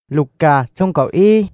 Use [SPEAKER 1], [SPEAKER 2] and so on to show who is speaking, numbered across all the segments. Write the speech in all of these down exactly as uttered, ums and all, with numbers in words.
[SPEAKER 1] Luca trong cậu y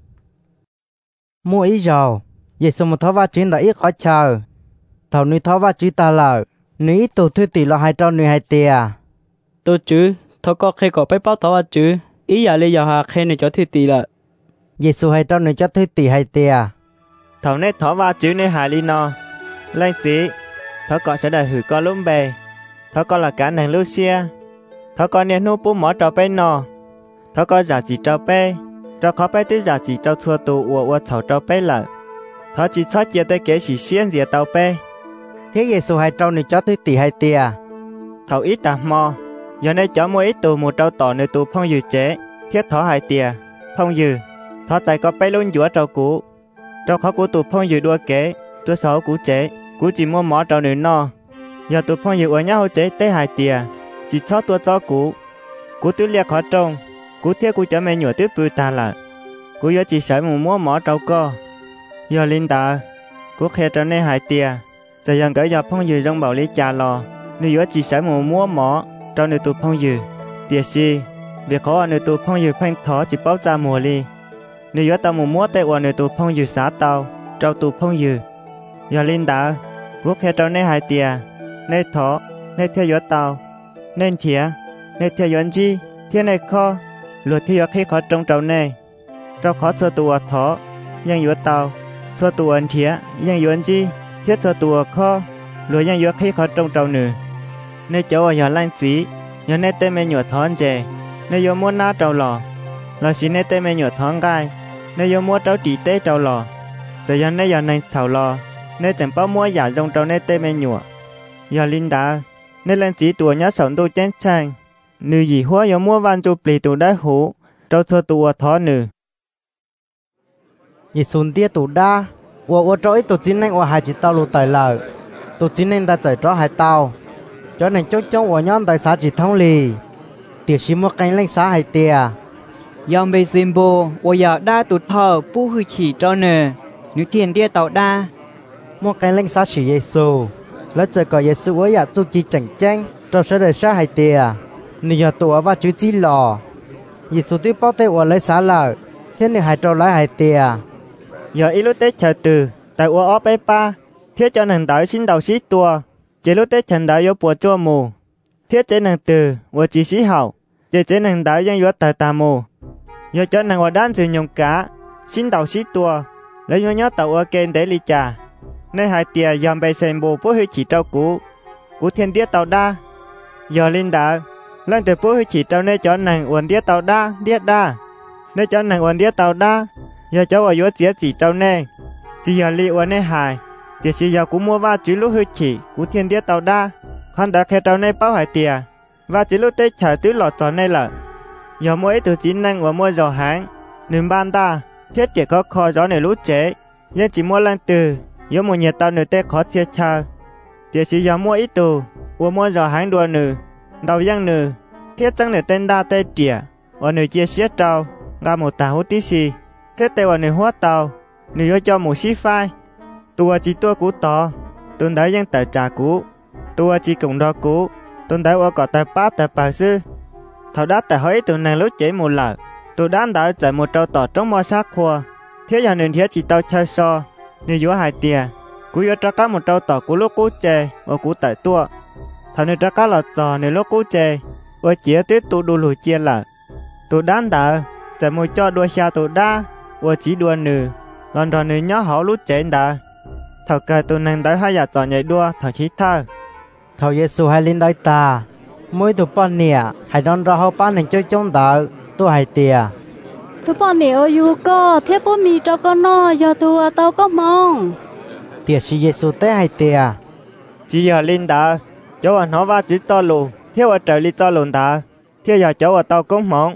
[SPEAKER 1] mua ý giàu vậy xong một tháo va chuyến đã ít khó chờ thầu nuôi tháo va chuyến ta lợ nuôi ít tù thuê tỷ lo hai trâu nuôi hai tìa
[SPEAKER 2] tôi chứ tháo có khi có bếp báo tháo va chứ ý giờ lấy giờ hà khi này cho thuê tỷ lợ
[SPEAKER 1] vậy số hai trâu nuôi cho thuê tỷ hai tìa
[SPEAKER 3] thầu này tháo va chứ nuôi hai li no lên chỉ tháo có sẽ đợi hử con lúm bề tháo có là cả nàng Lucia tháo có nên nô bố mỏ trâu bê no tháo có giả chỉ trâu bê trâu khó bê tới giả chỉ trâu thua tù ua ua thầu trâu bê lợ tháo chỉ thoát chia tới kế chỉ xiên dìa tàu bê
[SPEAKER 1] thế vậy số hai trâu nuôi cho thuê tỷ hai tìa
[SPEAKER 3] thầu ít tà mò giờ này cho mỗi ít tù một trâu tỏ nơi tù phong dư chế thiết thỏ hai tìa phong dư thỏ tại có bê luôn dũa trâu cũ trâu khó cũ tù phong dư đua kế đua sáu cũ chế cũ chỉ mua mỏ trâu nữ no giờ tù phong dư ở nhau chế tới hai tìa chỉ thoát tua cho cũ cú tứ liệt khó trông cú thiết cú cho mẹ nhựa tứ bự ta là cú giờ chỉ sợ một mua mỏ trâu co giờ linh ta cú khe cho nên hai tia giờ dần cỡ giờ phong dư trong bảo lý trà lò nếu giờ chỉ sợ một mua mỏ trâu nơi tụ phong dư tiệt si việc khó ở nơi tụ phong dư phanh thỏ chỉ bao ra mùa li nếu giờ tao một mua tệ ở nơi tụ phong dư xá tao trâu tụ phong dư giờ linh ta cú khe cho nên hai tia nên thỏ nên theo giờ tao nên chĩa nên theo dõi chi thiên này kho luật theo dõi khi khó trong trâu này trâu khó sơ tù thỏ yang dõi tàu sơ tù ẩn chĩa yang dõi chi thiết sơ tù kho luật yang dõi khi khó trong trâu nữ nên cháu ở nhà lanh xí nhà nên tên mẹ nhựa thón chè nên dõi mua ná trâu lò là xí nên tên mẹ nhựa thón gai nên dõi mua trâu chỉ tế trâu lò giờ giờ nên giờ nên thảo lò nên chẳng bao mua giả trong trâu nên tên mẹ nhựa giờ linh đã nên lên chỉ tuổi nhá sống tôi chén chang nữ gì hóa giờ mua van chụp lì tụ đá hủ trâu thưa tụ thó nữ
[SPEAKER 1] vậy xuân tia tụ đa ua ua trâu ít tụ chín anh ua hai chỉ tao lù tài lợ tụ chín anh ta chạy trâu hai tao cho nên chốt chốt ua nhon tài xã chỉ thông lì tiệc xí mua canh lên xã hai tia
[SPEAKER 2] dòng bề simbo ua giờ đa tụ thờ pu hư chỉ cho nè nữ tiền tia tàu đa
[SPEAKER 1] mua canh lên xã chỉ Giêsu lỡ giờ có Giêsu ấy à tu chi chẳng chăng trâu sẽ đời xã hai tia nếu giờ tụ và chú chi lò Giêsu tuy bao tê ua lấy xã lợ thế nên hai trâu lấy hai tia
[SPEAKER 3] giờ ít lúc tết chờ từ tại ua óp ấy pa thiết cho nàng đảo xin đầu xí tua chỉ lúc tết thần đảo yếu bùa chua mù thiết chế nàng từ ua chỉ xí hậu chỉ chế nàng đảo dân yếu tờ tà mù giờ cho nàng ua đan sử nhung cá xin đầu xí tua lấy nhớ nhớ tàu ua kênh để ly trà nơi hai tia dòm bề xem bù bố hư chỉ trâu cũ cũ thiên tiết tàu đa giờ linh đạo lên từ bố hư chỉ trâu nơi cho nàng uốn tiết tàu đa tiết đa nơi cho nàng uốn tiết tàu đa giờ cháu ở dưới tiết chỉ trâu nè chỉ giờ li uốn nơi hài tiết chỉ giờ cũng mua va chữ lúc hư chỉ cũ thiên tiết tàu đa con đã khe trâu nơi bao hai tia và chỉ lúc tết chờ tứ lọt tròn nơi là giờ mỗi từ chín năng và mua giò háng nếm ban ta thiết chỉ có kho gió này lút chế nhưng chỉ mua lên từ yếu một nhiệt tàu nửa tết khó thiệt chờ tiệt sĩ giờ mua ít tù uống mua giò háng đua nửa đầu giang nửa thiết tăng nửa tên đa tê trịa ở nửa chia xiết trâu ra một tàu hút tí xì thiết tê ở nửa hóa tàu nửa yếu cho một xí phai tua chỉ tua cũ to tuần đấy giang tờ trà cũ tua chỉ cùng đo cũ tuần đấy ở cỏ tờ bát tờ bà sư thầu đá tờ hỏi tuần nàng lúc chế một lợ tu đan đã chạy một trâu tỏ trong mò sát khoa thiết giờ nửa thiết chỉ tàu chơi so nếu giữa hai tia cú yếu tra cá một trâu tỏ cú lúc cú chè và cú tại tua thằng nếu tra cá lọt giò nếu lúc cú chè và chia tuyết tụ đu lùi chia là tụ đan đã chạy một cho đua xa tụ đa và chỉ đua nử lần rồi nử nhớ họ lúc chè đã thầu cờ tụ nàng tới hai giờ tỏ nhảy đua thằng chí thơ
[SPEAKER 1] thầu Giêsu hai linh đôi ta mỗi tụ bọn nè hai đón ra hậu bán nên chơi chống đỡ tụ hai tia
[SPEAKER 4] tụi bọn nè ở dù có thiết bố mì cho con nó giờ tụi tao có mong
[SPEAKER 1] tiệt sĩ Giêsu té hai tia
[SPEAKER 3] chỉ giờ linh đã cháu ở nó va chỉ to lù thiếu ở trời li to lùn đã thiếu giờ cháu ở tao cũng mong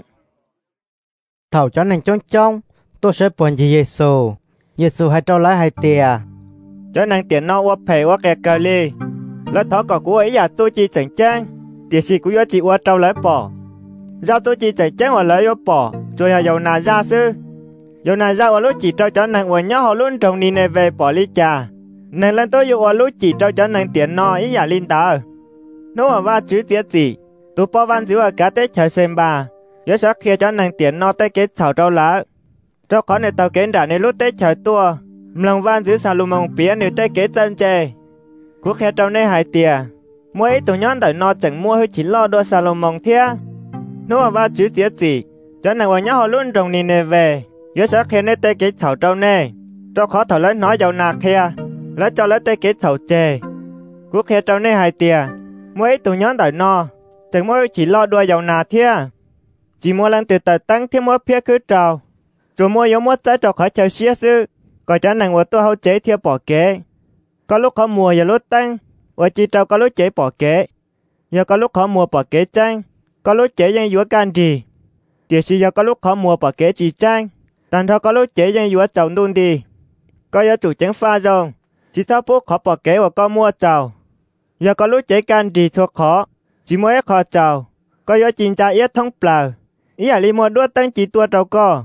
[SPEAKER 1] thầu cho nên chống chống tôi sẽ buồn gì Giêsu Giêsu hai trâu lấy hai tia
[SPEAKER 3] cho nên tiền nó qua phê qua kẹt cờ li lỡ thọ cỏ của ấy giờ tôi chỉ chẳng trang tiệt sĩ của yo chỉ qua trâu lấy bỏ ra tôi chỉ chẳng trang và lấy yo bỏ rồi giờ dầu nà ra sư dầu nà ra ở lúc chỉ trâu cho nên ở nhớ họ luôn trồng đi này về bỏ ly trà nên lên tôi ở lúc chỉ trâu cho nên tiền nó ý giả linh ta nếu mà va chữ tiệt gì tôi bỏ van chữ ở cả tết chờ xem bà yếu sắc kia cho nàng tiền no tay kết thảo trâu lá trâu khó này tàu kết đã nên lúc tết trời tua lòng van giữ xà lùm mong phía nếu tay kết chân chê cú khe trâu này hại tìa mỗi ít tụi nhón đợi no chẳng mua hơi chỉ lo đua xà lùm mong thia nếu mà va chữ tiết gì cho nàng vào nhá họ luôn rồng nì nề về yếu sắc kia này tay kết thảo trâu nè trâu khó thảo lấy nói giàu nạc kia lấy cho lấy tay kết thảo chê cú khe trâu này hại tìa mỗi ít tụi nhón đợi no chẳng mua chỉ lo đua giàu nà thia chỉ mua lần từ tờ tăng thêm mua phía cứ trào rồi mua giống mua trái trào khỏi chờ xía sư còn cho nàng của tôi hậu chế theo bỏ kế có lúc họ mùa giờ lúc tăng và chỉ trào có lúc chế bỏ kế giờ có lúc họ mùa bỏ kế trang có lúc chế dân dúa can gì thì chỉ giờ có lúc họ mùa bỏ kế chỉ trang tàn thọ có lúc chế dân dúa trào đun đi có giờ chủ chứng pha rồi chỉ sau phút họ bỏ kế và có mua trào giờ có lúc chế can gì thuộc khó chỉ mua ép họ trào có giờ chính tra yết thông bờ ý là li mua đua tăng chỉ tua trâu co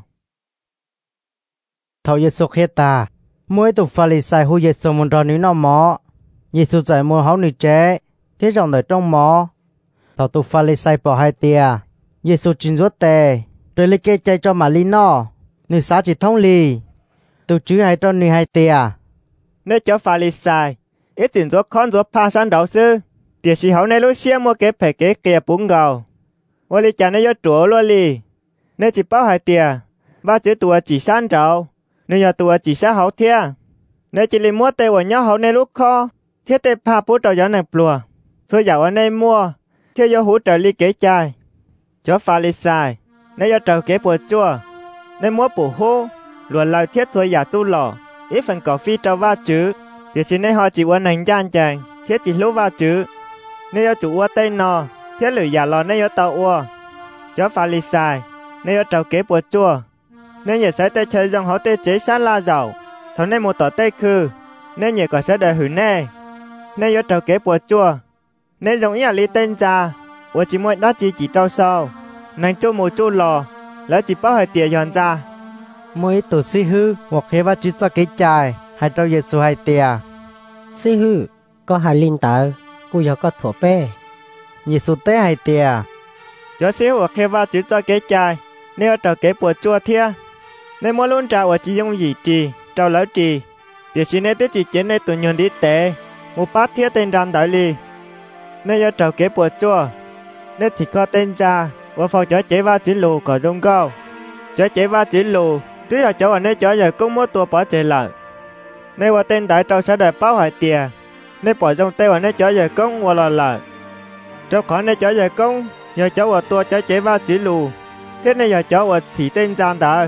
[SPEAKER 1] thầu Giêsu khé ta mỗi tụ pha lì sai hu Giêsu muốn cho nữ nó mỏ Giêsu dạy mua háo nữ chế thế rằng đời trong mỏ thầu tụ pha lì sai bỏ hai tia Giêsu chín ruột tề rồi lấy kê chạy cho mà li nó nữ xã chỉ thông lì tụ chữ hai cho nữ hai tia
[SPEAKER 3] nếu cho pha lì sai ít tiền ruột con ruột pha san đầu sư tiệt sĩ hậu này lúc xia mua kế phải kế kia bún gầu我哩讲那要做了哩，那只包海点，我只多几三兆，那要多几三好天，那只哩摸带我鸟好那路靠，贴带怕不着人那ปลัว，所以要我那摸，贴要好着哩给ใจ，cho pha哩sai，那要着给不做，那摸不好，乱来贴所以要做了，一份咖啡着ว่าจื้อ，就是那好只我能干正，贴只รู้ว่าจื้อ，那要做我带喏。thế lười giả lò nên có tàu ua cho pha lì sai nên có trâu kế bùa chua nên nhờ sẽ tay chơi dòng họ tê chế sát la dầu thằng nên một tỏ tay khư nên nhờ có sẽ đợi hử nè nên có trâu kế bùa chua nên dòng ý là li tên ra ua chỉ mỗi đó chỉ chỉ trâu sâu nàng chua mù chua lò lỡ chỉ bao hơi tiền giòn ra
[SPEAKER 1] mỗi tụ si hư hoặc khi va chữ cho cái chài hai trâu Giêsu hai tia
[SPEAKER 5] si hư có hai linh tờ cô giờ có thổ pe
[SPEAKER 1] Giêsu tế hai tia
[SPEAKER 3] cho xíu hoặc khi va chữ cho cái chai nếu trâu kế bùa chua thia nên mỗi luôn trâu chỉ dùng gì trì trâu lỡ trì thì xin nên tới chỉ chế nên tụi nhon đi tệ một bát thia tên đàn đại li nên do trâu kế bùa chua nên thì có tên ra và phòng cho chế va chữ lù có dùng câu cho chế va chữ lù tuy là chỗ ở nơi chỗ giờ cũng mua tua bỏ chế lại nên qua tên đại trâu sẽ đợi báo hải tiền nên bỏ trong tay ở nơi chỗ giờ cũng qua là lại cho khỏi nơi chỗ giờ công giờ cháu ở tua cho chế va chữ lù thế nên giờ cháu ở chỉ tên gian đã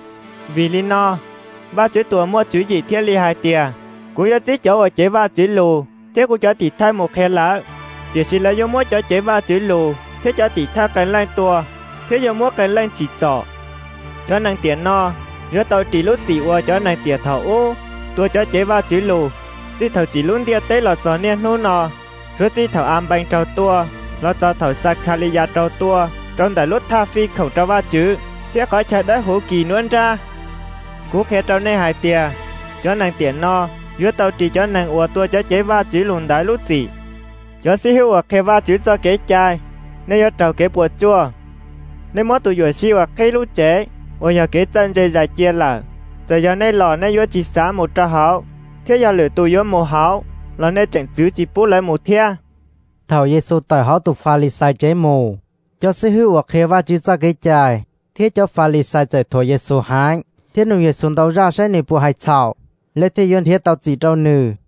[SPEAKER 3] vì lý no va chữ tua mua chữ gì thiết li hai tia cũng giờ tí cháu ở chế va chữ lù thế cũng cho tỷ thay một khe lá chỉ xin lấy vô mua cho chế va chữ lù thế cho tỷ thay cái lên tua thế giờ mua cái lên chỉ trọ cho nàng tiền no giờ tàu chỉ lúc chỉ qua cho nàng tiền thầu ô tua cho chế va chữ lù tí thầu chỉ luôn dia tế là trò nè nô nọ rồi tí thầu am banh trâu tua lo cho thầu Sakharia trâu tua trong đại lúc tha phi khẩu trâu va chữ thế khỏi chờ đợi hữu kỳ nuôn ra cú khe trâu này hai tia cho nàng tiền no giữa tàu chỉ cho nàng ua tua cho chế va chữ lùn đại lúc gì cho xí hữu khe va chữ cho kế chai nên cho trâu kế bùa chua nên mỗi tụi vừa xí hoặc khe lúc chế ua giờ kế chân dây dài chia là giờ giờ này lò nên vừa chỉ xá một trâu hảo thế giờ lửa tụi vừa một hảo là nên chẳng chữ chỉ bút lại một thia
[SPEAKER 1] thầu Giêsu tỏi họ tụ pha lì sai chế mù cho sư hữu hoặc khi va chữ cho cái chài thế cho pha lì sai trời thổi Giêsu hái thế nụ Giêsu tàu ra sẽ nụ bùa hai chảo lấy thế yon thế tàu chỉ trâu nừ